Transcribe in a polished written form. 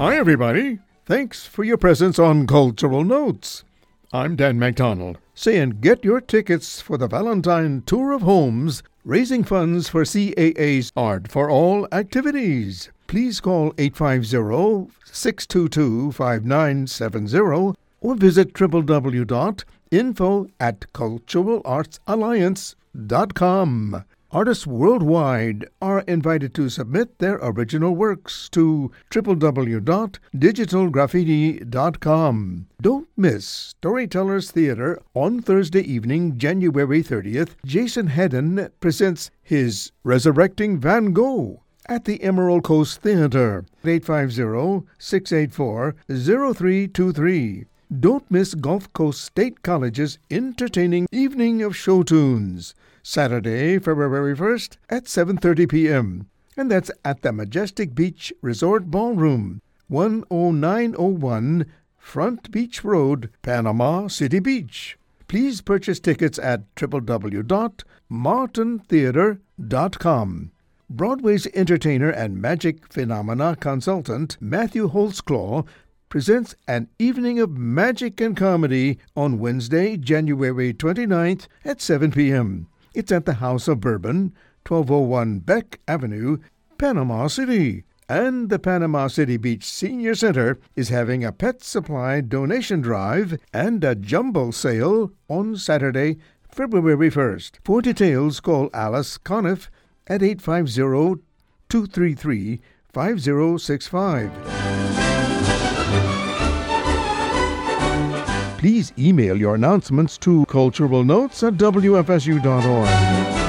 Hi, everybody. Thanks for your presence on Cultural Notes. I'm Dan MacDonald, saying get your tickets for the Valentine Tour of Homes, raising funds for CAA's Art for All activities. Please call 850-622-5970 or visit www.info@culturalartsalliance.com. Artists worldwide are invited to submit their original works to www.digitalgraffiti.com. Don't miss Storytellers Theatre on Thursday evening, January 30th. Jason Hedden presents his Resurrecting Van Gogh at the Emerald Coast Theatre, 850-684-0323. Don't miss Gulf Coast State College's entertaining Evening of Show Tunes, Saturday, February 1st at 7:30 p.m. And that's at the Majestic Beach Resort Ballroom, 10901 Front Beach Road, Panama City Beach. Please purchase tickets at www.martintheater.com. Broadway's entertainer and magic phenomena consultant Matthew Holtzclaw presents an evening of magic and comedy on Wednesday, January 29th at 7 p.m. It's at the House of Bourbon, 1201 Beck Avenue, Panama City. And the Panama City Beach Senior Center is having a pet supply donation drive and a jumble sale on Saturday, February 1st. For details, call Alice Conniff at 850-233-5065. Please email your announcements to culturalnotes@wfsu.org.